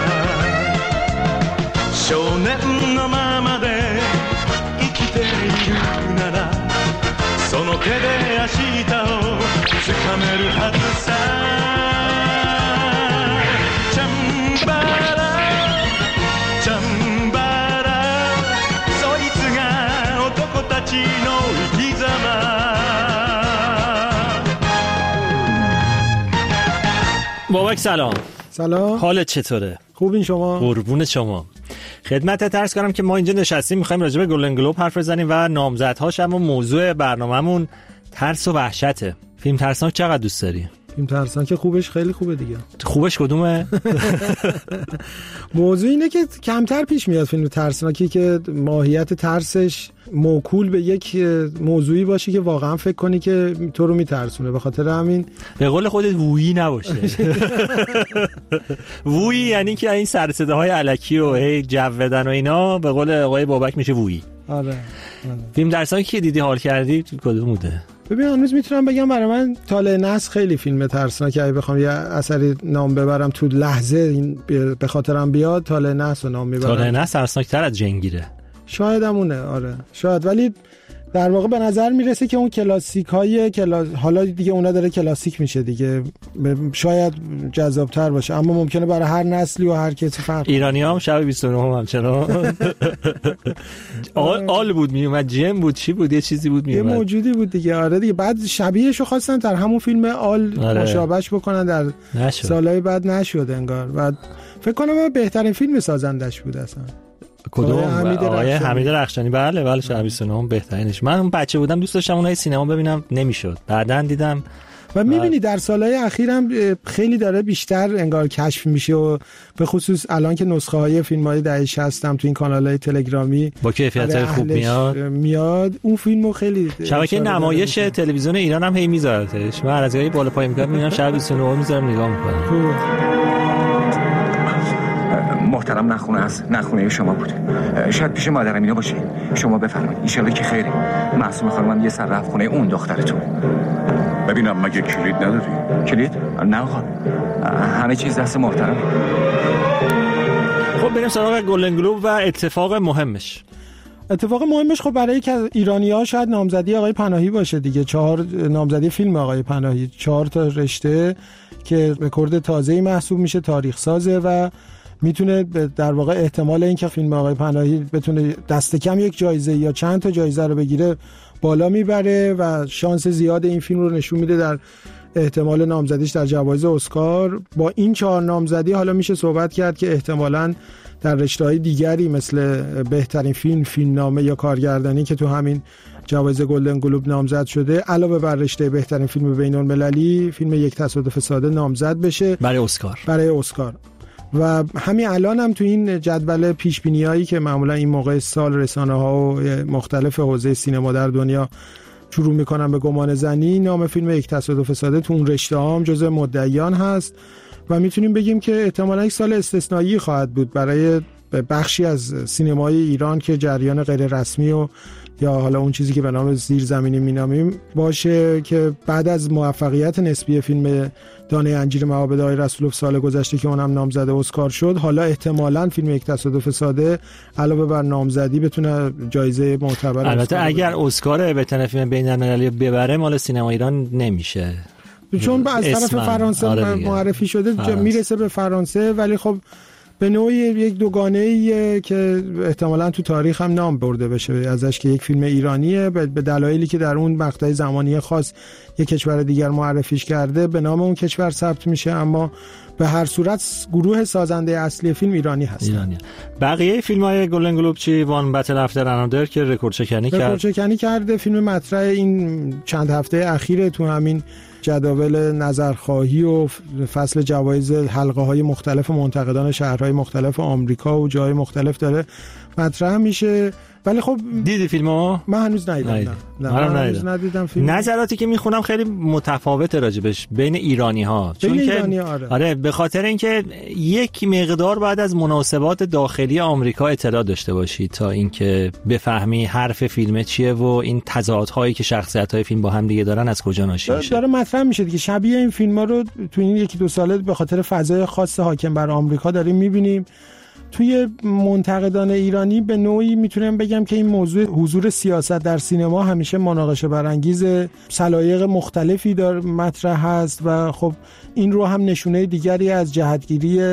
少年のままで生きているならその手で明日をつかめるはずさチャンバラチャンバラそいつが男たちの生き様 بابک سلام. سلام. حالت چطوره؟ خوبین شما؟ قربون شما. خدمتت عرض کنم که ما اینجا نشستیم می‌خوایم راجع به گلدن گلوب حرف بزنیم و نامزدهاش، اما موضوع برنامه‌مون ترس و وحشته. فیلم ترسناک چقدر دوست داری؟ فیلم ترسناک که خوبش خیلی خوبه دیگه. خوبش کدومه؟ موضوع اینه که کمتر پیش میاد فیلم ترسناکی که ماهیت ترسش موکول به یک موضوعی باشه که واقعا فکر کنی که تو رو میترسونه. به خاطر همین به قول خودت وویی نباشه. وویی یعنی که این سر صداهای الکی و هی جو بدن و اینا، به قول آقای بابک میشه وویی. آره. آره. فیلم ترسناکی که دیدی حال کردی کدوم بوده؟ ببین هنوز میتونم بگم برای من طالع نسل خیلی فیلم ترسناکه. اگه بخوام یه اثری نام ببرم تو لحظه این به خاطرم بیاد طالع نسل رو نام میبرم. طالع نسل ترسناک‌تر از جنگیره. شاید همونه. آره شاید، ولی در واقع به نظر میرسه که اون کلاسیک های کلاس... حالا دیگه اونا داره کلاسیک میشه دیگه، شاید جذابتر باشه، اما ممکنه برای هر نسلی و هر کسی فرق. ایرانی هم شب بیست و نه هم همچنان آل, آل بود میومد، جیم بود، چی بود، یه چیزی بود میومد، یه موجودی بود دیگه. آره دیگه بعد شبیهشو خواستن در همون فیلم آل آره. مشابهش بکنن، در نشد. سالهای بعد نشد انگار. بعد فکر کنم بهترین فیلم سازندش بود اصلا. کدوم؟ آقای حمید رخشانی. بله بله شب بیست و نه بهترینش. من اون بچه بودم دوست داشتم اونای سینما ببینم، نمیشد. بعدن دیدم و میبینی در سالهای اخیرم خیلی داره بیشتر انگار کشف میشه و به خصوص الان که نسخه های فیلم های دهه شصت هم تو این کانال های تلگرامی با کیفیت خوب میاد میاد اون فیلمو خیلی شبکه نمایش تلویزیون ایران هم هی میذارتش. من از جای بالا پای میگم میبینم شب بیست و نه میذارم نگاه میکنم. محترم نخونه است، نخونه شما بود. شاید پیش مادرم اینا باشه. شما بفرمایید. ان شاءالله که خیره. معصوم خانمم یه سر رفت خونه اون دخترتون. ببینم مگه کلید نداری؟ کلید؟ نه آقا. همه چیز دست محترم. خب بریم سراغ گلدن گلوب و اتفاق مهمش. اتفاق مهمش خب برای که ایرانی‌ها شاید نامزدی آقای پناهی باشه دیگه. چهار نامزدی فیلم آقای پناهی، چهار تا رشته که رکورد تازه‌ای محسوب میشه، تاریخ سازه و میتونه در واقع احتمال اینکه فیلم آقای پناهی بتونه دست کم یک جایزه یا چند تا جایزه رو بگیره بالا میبره و شانس زیاد این فیلم رو نشون میده در احتمال نامزدیش در جوایز اسکار. با این چهار نامزدی حالا میشه صحبت کرد که احتمالاً در رشته‌های دیگری مثل بهترین فیلم، فیلمنامه یا کارگردانی که تو همین جوایز گلدن گلوب نامزد شده، علاوه بر رشته بهترین فیلم بین‌المللی، فیلم یک تصادف ساده نامزد بشه برای اسکار. برای اسکار. و همین الان هم تو این جدول پیشبینیایی که معمولا این موقع سال رسانه‌ها و مختلف حوزه سینما در دنیا شروع میکنن به گمان زنی، نام فیلم یک تصادف ساده تو اون رشته هم جزء مدعیان هست و میتونیم بگیم که احتمالاً یک سال استثنایی خواهد بود برای بخشی از سینمای ایران که جریان غیر رسمی و یا حالا اون چیزی که به نام زیرزمینی مینامیم باشه، که بعد از موفقیت نسبی فیلم دانه انجیر معابد آقای رسولوف سال گذشته که اونم نامزد اسکار شد، حالا احتمالاً فیلم یک تصادف ساده علاوه بر نامزدی بتونه جایزه معتبر. البته اگر اسکار بتونه فیلم بین‌المللی ببره مال سینما ایران نمیشه، چون از طرف فرانسه آره معرفی شده فرانسه. میرسه به فرانسه، ولی خب به نوعی یک دوگانه‌ایه که احتمالاً تو تاریخ هم نام برده بشه ازش که یک فیلم ایرانیه، به دلایلی که در اون مقطع زمانی خاص یک کشور دیگر معرفیش کرده به نام اون کشور ثبت میشه، اما به هر صورت گروه سازنده اصلی فیلم ایرانی هست. ایرانی. بقیه فیلم‌های گلدن گلوب چی؟ وان بتل افتر انادر که رکورد شکنی کرد. رکورد شکنی کرده. فیلم مطرح این چند هفته اخیر تو همین جداول نظرخواهی و فصل جوایز حلقه های مختلف منتقدان شهرهای مختلف آمریکا و جای مختلف داره مطرح میشه ولی خب دیدی فیلمو؟ من هنوز ندیدم. نه نه من هنوز ندیدم فیلم. نظراتی که میخونم خیلی متفاوته راجبش بین ایرانی ها، چون که ایرانی آره. آره به خاطر اینکه یک مقدار بعد از مناسبات داخلی آمریکا اطلاع داشته باشی تا اینکه بفهمی حرف فیلم چیه و این تضادهایی که شخصیت‌های فیلم با هم دیگه دارن از کجا ناشی میشه. داره مطرح میشه دیگه. شبیه این فیلم‌ها رو تو این یکی دو ساله به خاطر فضای خاص حاکم بر آمریکا داریم می‌بینیم. توی منتقدان ایرانی به نوعی میتونم بگم که این موضوع حضور سیاست در سینما همیشه مناقشه برانگیز، سلایق مختلفی داره مطرح هست و خب این رو هم نشونه دیگری از جهتگیری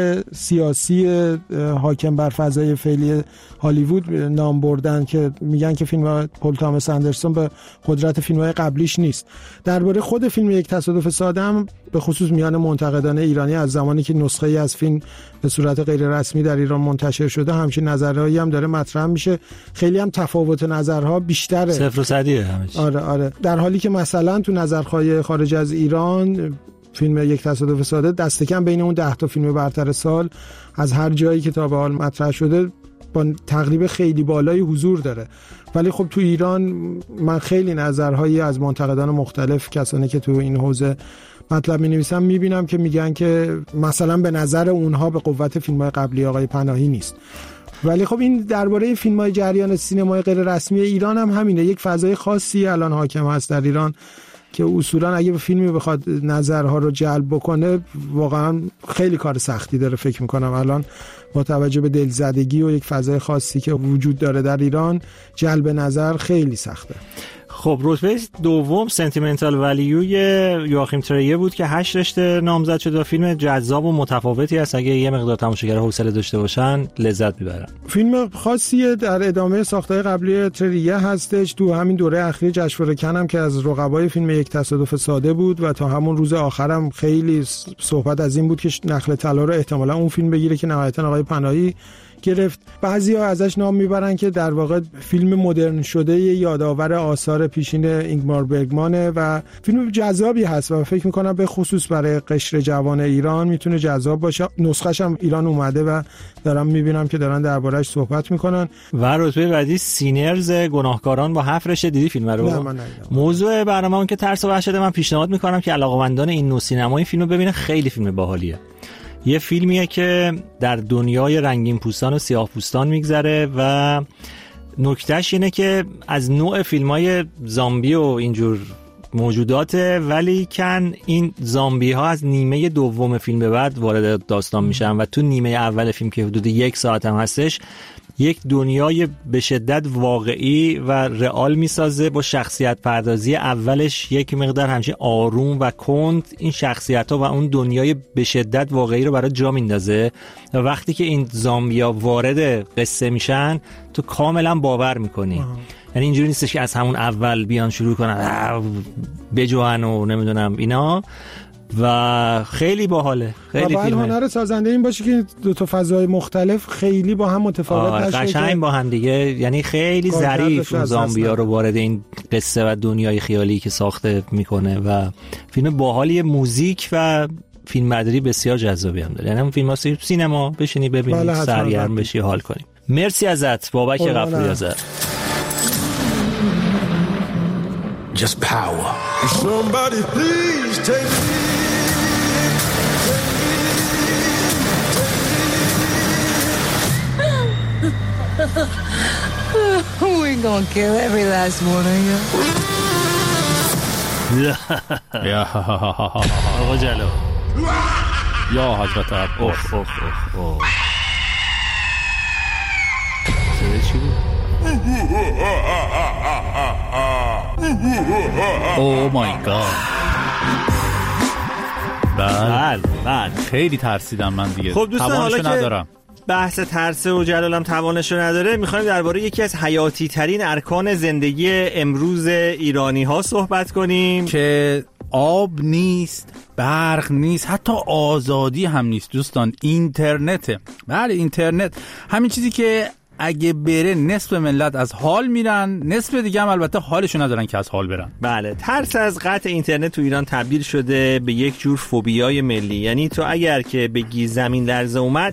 سیاسی حاکم بر فضای فعلی هالیوود نام بردن که میگن که فیلم پل تامس اندرسون به قدرت فیلم‌های قبلیش نیست. درباره خود فیلم یک تصادف ساده هم به خصوص میان منتقدان ایرانی از زمانی که نسخه‌ای از فیلم به صورت غیر رسمی در ایران منتشر شده همچین نظرهایی هم داره مطرح میشه. خیلی هم تفاوت نظرها بیشتره، صفر و صدیه همه چی. آره آره در حالی که مثلا تو نظرخواه خارج از ایران فیلم یک تصادف ساده دست کم بین اون ده تا فیلم برتر سال از هر جایی که تا به حال مطرح شده با تقریبا خیلی بالای حضور داره. ولی خب تو ایران من خیلی نظرهایی از منتقدان مختلف، کسانی که تو این حوزه مطلب می‌نویسن، می‌بینم که میگن که مثلا به نظر اونها به قوت فیلم‌های قبلی آقای پناهی نیست. ولی خب این درباره فیلم‌های جریان سینمای غیر رسمی ایران هم همینه. یک فضای خاصی الان حاکم هست در ایران که اصولا اگه به فیلمی بخواد نظرها رو جلب بکنه واقعا خیلی کار سختی داره. فکر میکنم الان با توجه به دلزدگی و یک فضای خاصی که وجود داره در ایران جلب نظر خیلی سخته. خب رتبه دوم سنتیمنتال ولیو یواخیم تریه بود که هشت رشته نامزد شده و فیلم جذاب و متفاوتی است. اگه یه مقدار تماشاگر حوصله داشته باشن لذت میبرن. فیلم خاصیه در ادامه ساختای قبلی تریه هستش. تو همین دوره اخیر جشنواره کن هم که از رقبای فیلم یک تصادف ساده بود و تا همون روز آخرم خیلی صحبت از این بود که نخل طلا رو احتمالاً اون فیلم بگیره که نهایتاً آقای پناهی گرفت. بعضی‌ها ازش نام میبرن که در واقع فیلم مدرن شده یادآور آثار پیشین اینگمار برگمانه و فیلم جذابی هست و فکر میکنم به خصوص برای قشر جوان ایران میتونه جذاب باشه. نسخه‌ش هم ایران اومده و دارم میبینم که دارن درباره‌اش صحبت میکنن. و رتبه بعدی سینرز گناهکاران با هفت رشته. دیدی فیلم رو؟ نه من ندیدم. موضوع برنامه‌مون که ترس و وحشت، من پیشنهاد میکنم که علاقه‌مندان این نوع سینما این فیلمو ببینن. خیلی فیلم باحالیه. یه فیلمیه که در دنیای رنگین پوستان و سیاه پوستان میگذره و نکتهش اینه که از نوع فیلمای زامبی و اینجور موجوداته، ولی کن این زامبی ها از نیمه دوم فیلم به بعد وارد داستان میشن و تو نیمه اول فیلم که حدود یک ساعت هم هستش یک دنیای به شدت واقعی و رئال میسازه با شخصیت پردازی اولش یک مقدار همچین آروم و کند این شخصیت ها و اون دنیای به شدت واقعی رو برای جا میندازه و وقتی که این زامبیا وارد قصه میشن تو کاملا باور میکنی. یعنی اینجوری نیستش که از همون اول بیان شروع کنن بجوان و نمیدونم اینا و خیلی باحاله. خیلی فیلمه. هنر سازنده این باشه که دو تا فضای مختلف خیلی با هم متفاوت نشه، قشنگ با هم دیگه، یعنی خیلی ظریف اون زامبیا رو وارد این قصه و دنیای خیالی که ساخته میکنه و فیلم باحالیه. موزیک و فیلمبرداری بسیار جذابی هم داره. یعنی اون فیلم‌ها سینما بشینی ببینی، سرگرم بشی، حال کنی. مرسی ازت بابک غفوری ازت. Just power. Somebody please take me. We gonna kill every last one of you. آقا جلو یا حضرت عباس. اوه اوه اوه صدای چی بود؟ اوه مای گاد. بله بله خیلی ترسیدم من دیگه. خب دوستان حالا که ندارم. بحث ترس و جلالم توانشو نداره، میخوایم درباره یکی از حیاتی ترین ارکان زندگی امروز ایرانی ها صحبت کنیم که آب نیست، برق نیست، حتی آزادی هم نیست دوستان. اینترنته. بله اینترنت، همین چیزی که اگه بره نصف ملت از حال میرن، نصف دیگه هم البته حالشو ندارن که از حال برن. بله، ترس از قطع اینترنت تو ایران تبدیل شده به یک جور فوبیای ملی. یعنی تو اگر که بگی زمین لرزه اومد،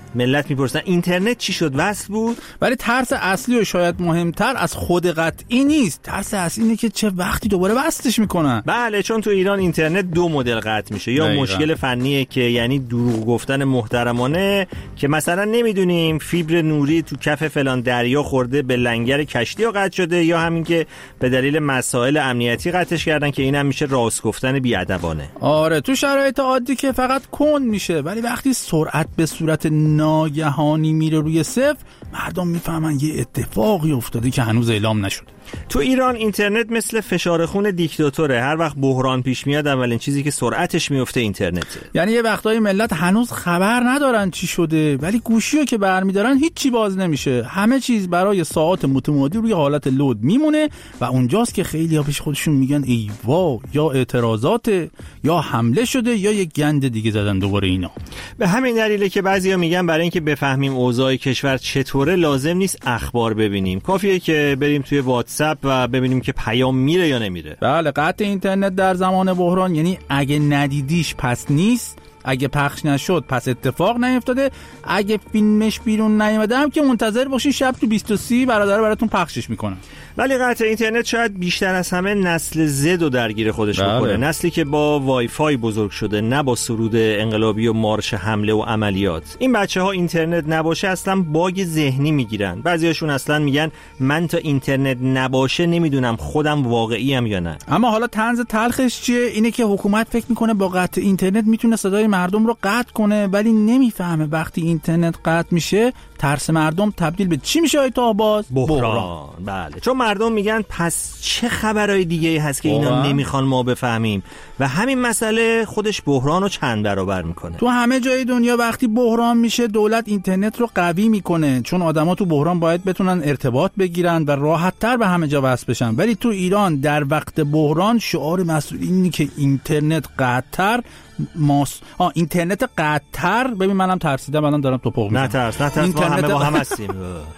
ملت میپرسن اینترنت چی شد، وصل بود؟ ولی ترس اصلی و شاید مهمتر از خود قطعی نیست. ترس اصلی اینه که چه وقتی دوباره وصلش میکنن. بله، چون تو ایران اینترنت دو مدل قطع میشه، یا دقیقا. مشکل فنیه که یعنی دروغ گفتن محترمانه که مثلا نمیدونیم فیبر نوری تو کف فلان دریا خورده به لنگر کشتی و قطع شده، یا همین که به دلیل مسائل امنیتی قطعش کردن که اینم میشه راست گفتن بی‌ادبانه. آره، تو شرایط عادی که فقط کند میشه، ولی وقتی سرعت به صورت ناگهانی میره روی صفر، مردم میفهمن یه اتفاقی افتاده که هنوز اعلام نشده. تو ایران اینترنت مثل فشار خون دیکتاتوره، هر وقت بحران پیش میاد اولین چیزی که سرعتش میفته اینترنته. یعنی یه وقتای ملت هنوز خبر ندارن چی شده، ولی گوشیو که برمیدارن هیچی باز نمیشه، همه چیز برای ساعات متمادی روی حالت لود میمونه و اونجاست که خیلی‌ها پیش خودشون میگن ای وا، یا اعتراضات، یا حمله شده، یا یه گند دیگه زدن دوباره اینا. به همین دلیله که بعضیا میگن برای اینکه بفهمیم اوضاع کشور چطوره لازم نیست اخبار ببینیم، کافیه که بریم توی واتساپ و ببینیم که پیام میره یا نمیره. بله، قطع اینترنت در زمان بحران یعنی اگه ندیدیش پس نیست، اگه پخش نشد پس اتفاق نیفتاده، اگه فیلمش بیرون نیومده هم که منتظر باشین شب تو بیست و سه برادر براتون پخشش میکنن. ولی قطع اینترنت شاید بیشتر از همه نسل زد رو درگیر خودش بله. بکنه، نسلی که با وای فای بزرگ شده، نه با سرود انقلابی و مارش حمله و عملیات. این بچه ها اینترنت نباشه اصلا باگ ذهنی میگیرن، بعضیاشون اصلا میگن من تا اینترنت نباشه نمیدونم خودم واقعی ام یا نه. اما حالا طنز تلخش چیه؟ اینه که حکومت فکر میکنه با قطع اینترنت میتونه صدای مردم رو قطع کنه، ولی نمیفهمه وقتی اینترنت قطع میشه ترس مردم تبدیل به چی میشه؟ های تا باز بحران. بحران. بله، چون مردم میگن پس چه خبرهای دیگه هست که اینا نمیخوان ما بفهمیم و همین مسئله خودش بحران رو چند برابر میکنه. تو همه جای دنیا وقتی بحران میشه دولت اینترنت رو قوی میکنه، چون آدما تو بحران باید بتونن ارتباط بگیرن و راحت‌تر به همه جا وصل بشن. ولی تو ایران در وقت بحران شعار مسئولین اینه که اینترنت قطع‌تر ماس آ اینترنت قطع‌تر. ببین منم ترسیدم الان دارم توپق میزنم. نه ترس نه ترس، ما همه با هم هستیم.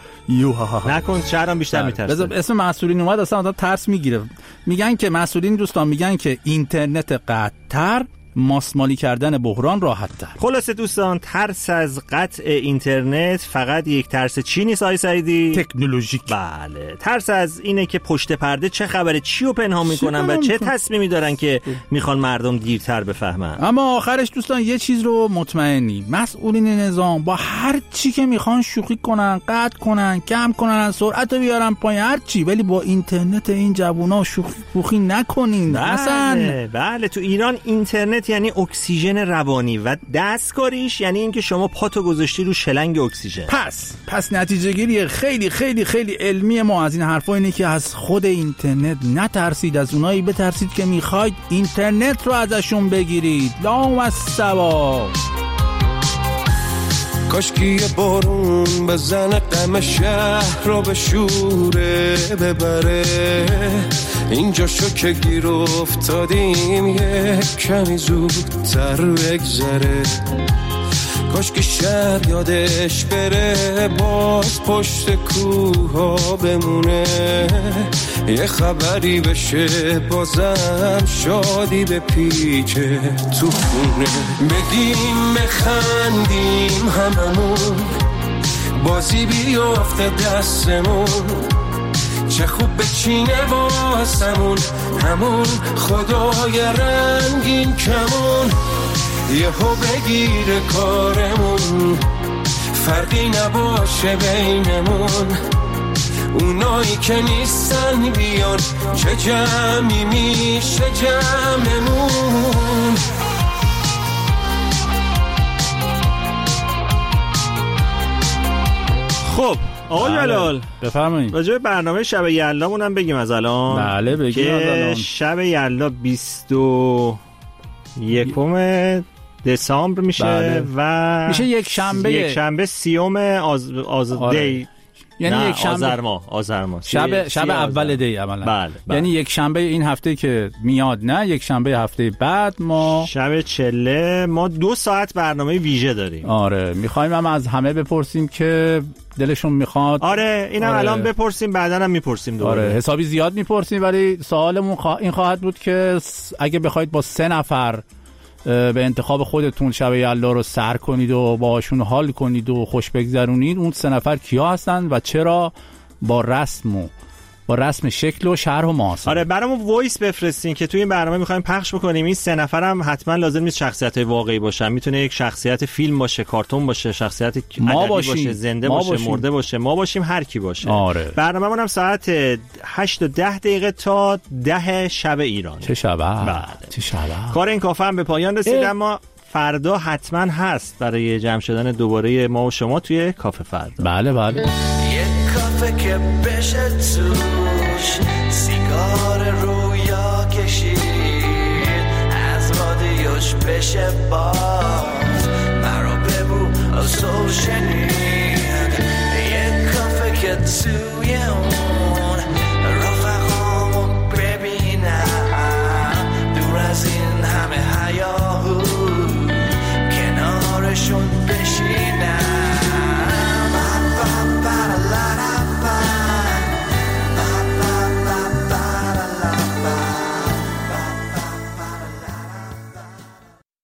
یو ها ها نکن، شهرام بیشتر میترسه. اسم مسئولین اومد اصلا آدم ترس میگیره. میگن که مسئولین دوستان میگن که اینترنت قطع‌تر، ماسمالی کردن بحران راحت‌تر. خلاصه دوستان، ترس از قطع اینترنت فقط یک ترس چی نیست آقای سعیدی؟ تکنولوژیک. بله، ترس از اینه که پشت پرده چه خبره، چی رو پنهان میکنن و چه تصمیمی دارن که میخوان مردم دیرتر بفهمن. اما آخرش دوستان یه چیز رو مطمئنی، مسئولین نظام با هر چی که میخوان شوخی کنن، قطع کنن، کم کنن، سرعت رو بیارن پایین، هر چی، ولی با اینترنت این جوونا شوخی نکنین. بله بله، تو ایران اینترنت یعنی اکسیژن روانی و دستکاریش یعنی اینکه شما پاتو گذاشتی رو شلنگ اکسیژن. پس پس نتیجه گیری خیلی خیلی خیلی علمی ما از این حرفا اینه که از خود اینترنت نترسید، از اونایی بترسید که میخواید اینترنت رو ازشون بگیرید. لام الصواب. کاشکی یه بارون بزنه غم شهر رو به شوره ببره، اینجا شو که گیر افتادیم یه کمی زودتر بگذره. کاشکی شهر یادش بره باز پشت کوها بمونه، یه خبری بشه بازم شادی به پیچه تو خونه. بگیم بخندیم هممون، بازی بیافته دستمون، چه خوب بچینه واسمون همون خدای رنگین کمون. یهو بگیره کارمون، فرقی نباشه بینمون، اونایی که نیستن بیان، چه جمعی میشه جمعمون. خب آقای جلال بفرمایید راجع به برنامه شب یلدامون هم بگیم از الان. بله بگیم از الان. شب یلدا بیست و یکم دسامبر میشه. بله. و میشه یک شنبه یک شنبه سیوم آز آز آره. دی یعنی یک شنبه آذر ماه آذر ماه شب شب اول دی عملا. بله, بله. یعنی یک شنبه این هفته که میاد، نه یک شنبه هفته بعد ما شب چله ما دو ساعت برنامه ویژه داریم. آره میخوایم هم از همه بپرسیم که دلشون میخواد. آره اینم آره. الان بپرسیم بعداً هم میپرسیم دوباره. آره حسابی زیاد میپرسیم، ولی سوالمون خوا... این خواهد بود که اگه بخواید با سه نفر به انتخاب خودتون شب یلدا رو سر کنید و باهاشون حال کنید و خوش بگذرونید. اون سه نفر کیا هستن و چرا با رسم و با رسم شکل و شرح و محاسبه؟ آره برامون وایس بفرستین که توی این برنامه میخوایم پخش بکنیم. این سه نفرم حتما لازم نیست شخصیت‌های واقعی باشن، میتونه یک شخصیت فیلم باشه، کارتون باشه، شخصیت ادبی باشه، زنده باشه، باشیم. مرده باشه، ما باشیم، هر کی باشه. آره. برنامه‌مون هم ساعت هشت و ده دقیقه تا ده شب ایران. چه شبه؟ بله. چه شبه؟ کار این کافه هم به پایان رسید، اما فردا حتما هست برای جمع شدن دوباره ما و شما توی کافه فردا. بله بله. یک کافه که بشه توش سیگار رویا کشید، از رادیوش بشه باز مرا ببو از شنید. یک کافه که توی اون